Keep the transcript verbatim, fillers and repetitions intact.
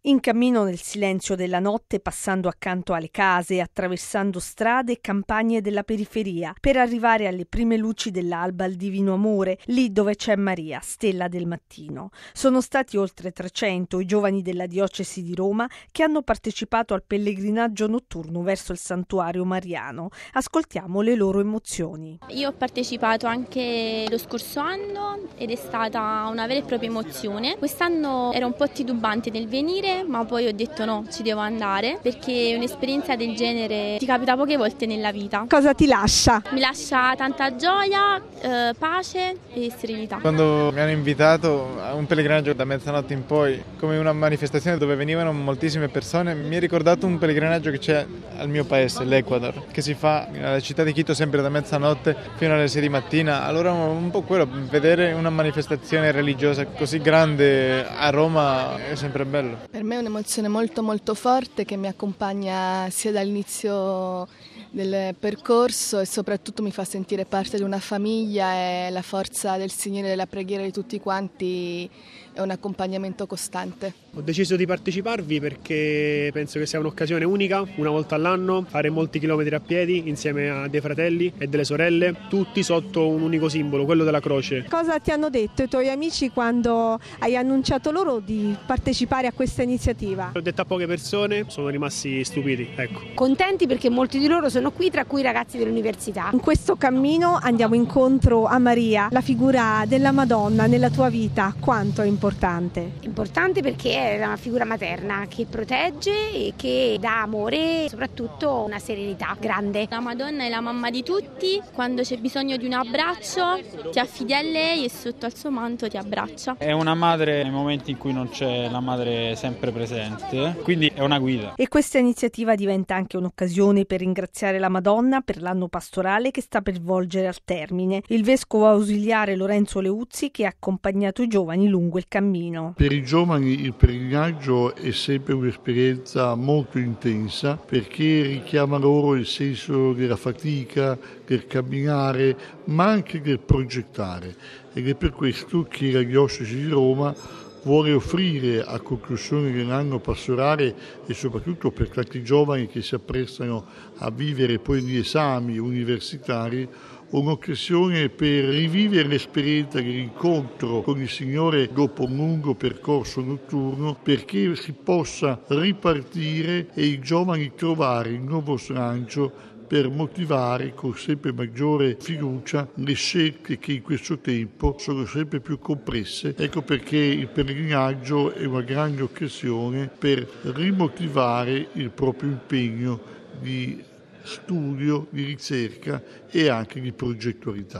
In cammino nel silenzio della notte, passando accanto alle case, attraversando strade e campagne della periferia, per arrivare alle prime luci dell'alba al Divino Amore, lì dove c'è Maria, stella del mattino. Sono stati oltre trecento i giovani della diocesi di Roma che hanno partecipato al pellegrinaggio notturno verso il santuario mariano. Ascoltiamo le loro emozioni. Io ho partecipato anche lo scorso anno ed è stata una vera e propria emozione. Quest'anno ero un po' titubante nel venire, ma poi ho detto no, ci devo andare, perché un'esperienza del genere ti capita poche volte nella vita. Cosa ti lascia? Mi lascia tanta gioia, eh, pace e serenità. Quando mi hanno invitato a un pellegrinaggio da mezzanotte in poi, come una manifestazione dove venivano moltissime persone, mi ha ricordato un pellegrinaggio che c'è al mio paese, l'Ecuador, che si fa nella città di Quito sempre da mezzanotte fino alle sei di mattina. Allora un po' quello, vedere una manifestazione religiosa così grande a Roma è sempre bello. Per me è un'emozione molto molto forte che mi accompagna sia dall'inizio del percorso e soprattutto mi fa sentire parte di una famiglia, e la forza del Signore e della preghiera di tutti quanti è un accompagnamento costante. Ho deciso di parteciparvi perché penso che sia un'occasione unica, una volta all'anno, fare molti chilometri a piedi insieme a dei fratelli e delle sorelle, tutti sotto un unico simbolo, quello della croce. Cosa ti hanno detto i tuoi amici quando hai annunciato loro di partecipare a questa iniziativa? L'ho detto a poche persone, sono rimasti stupiti, ecco. Contenti perché molti di loro sono qui, tra cui i ragazzi dell'università. In questo cammino andiamo incontro a Maria, la figura della Madonna nella tua vita, quanto è importante? Importante perché è una figura materna che protegge e che dà amore e soprattutto una serenità grande. La Madonna è la mamma di tutti, quando c'è bisogno di un abbraccio ti affidi a lei e sotto al suo manto ti abbraccia. È una madre nei momenti in cui non c'è la madre sempre presente, quindi è una guida. E questa iniziativa diventa anche un'occasione per ringraziare la Madonna per l'anno pastorale che sta per volgere al termine. Il vescovo ausiliare Lorenzo Leuzzi che ha accompagnato i giovani lungo il cammino. Per i giovani il pellegrinaggio è sempre un'esperienza molto intensa perché richiama loro il senso della fatica, del camminare, ma anche del progettare. Ed è per questo che la diocesi di Roma vuole offrire a conclusione dell'anno pastorale e soprattutto per tanti giovani che si apprestano a vivere poi gli esami universitari un'occasione per rivivere l'esperienza dell'incontro con il Signore dopo un lungo percorso notturno, perché si possa ripartire e i giovani trovare il nuovo slancio per motivare con sempre maggiore fiducia le scelte che in questo tempo sono sempre più complesse. Ecco perché il pellegrinaggio è una grande occasione per rimotivare il proprio impegno di studio, di ricerca e anche di progettualità.